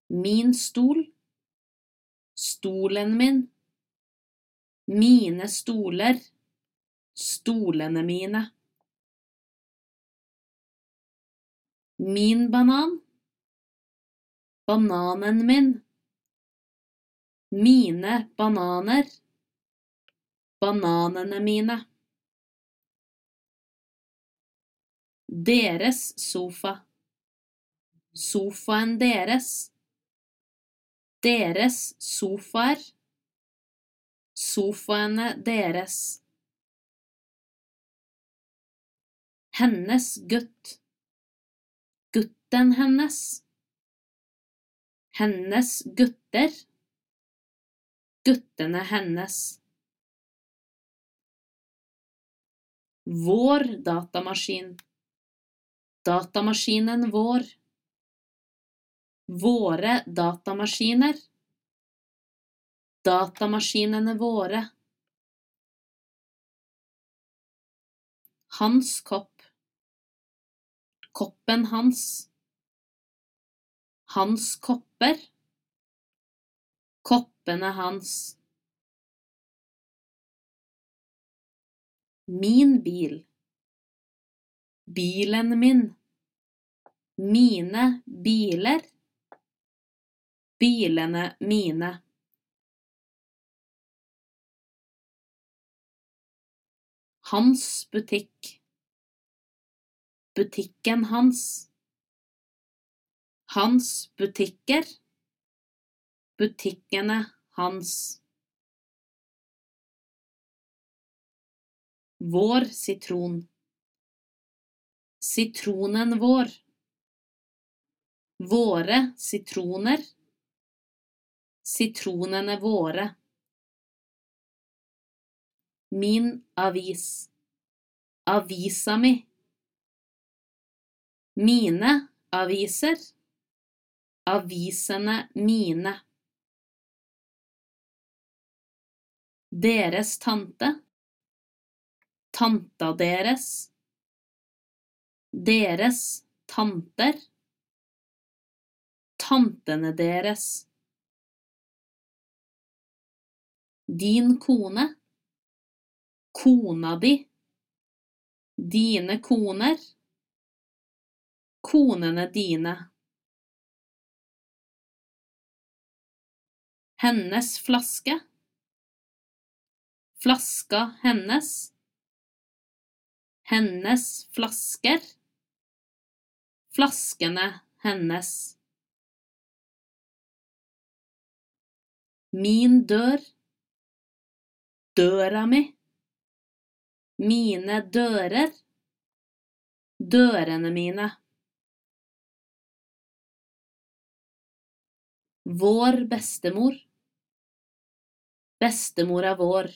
min stol, stolen min, mine stoler, stolene mine. Min banan, bananen min, mine bananer, bananene mine. Deres sofa, sofaen deres, deres sofaer, sofaene deres. Hennes gutt, gutten hennes, hennes gutter, guttene hennes. Vår datamaskin, datamaskinen vår, våre datamaskiner, datamaskinene våre. Hans kopp, koppen hans, hans kopper, koppene hans. Min bil, bilen min, mine biler, bilene mine. Hans butikk, butikken hans, hans butikker, butikkene hans. Vår sitron, sitronen vår, våre sitroner, sitronene våre. Min avis, avisa mi, mine aviser, avisene mine. Deres tante, tanta deres, deres tanter, tantene deres. Din kone, kona di, dine koner, konene dine. Hennes flaske, flaska hennes, hennes flasker, flaskene hennes. Min dør, døra mi, mine dører, dørene mine. Vår bestemor, bestemora vår.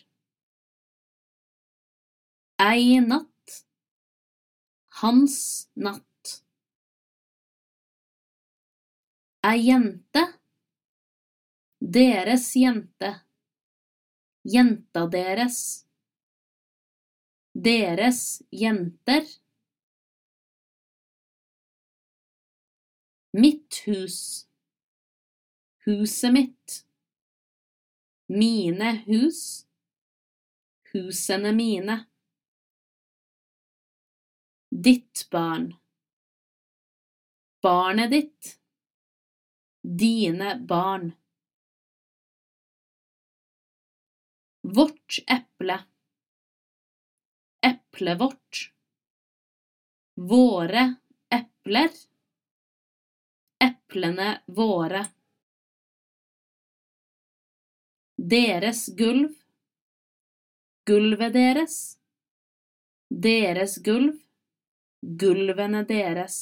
Ei natt, hans natt. Ei jente, deres jente, jenta deres, deres jenter. Mitt hus, huset mitt, mine hus, husene mine. Ditt barn, barnet ditt, dine barn. Vårt eple, eplet vårt, våre epler, eplene våre. Deres gulv, gulvet deres, deres gulv, gulvene deres.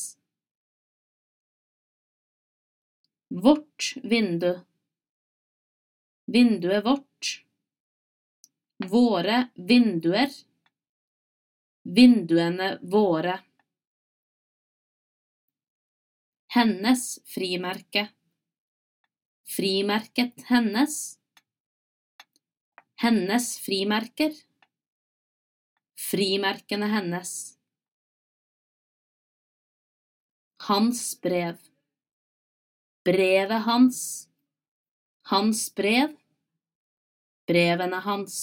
Vårt vindu, vinduet vårt, våre vinduer, vinduene våre. Hennes frimerke, frimerket hennes, hennes frimerker, frimerkene hennes. Hans brev, brevet hans, hans brev, brevene hans.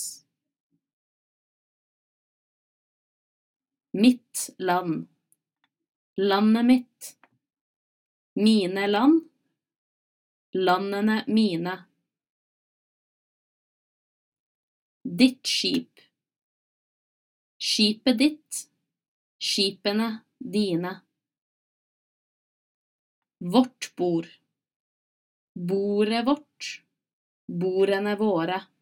Mitt land, landet mitt, mine land, landene mine. Ditt skip, skipet ditt, skipene dine. Vårt bord, bordet vårt, bordene våre.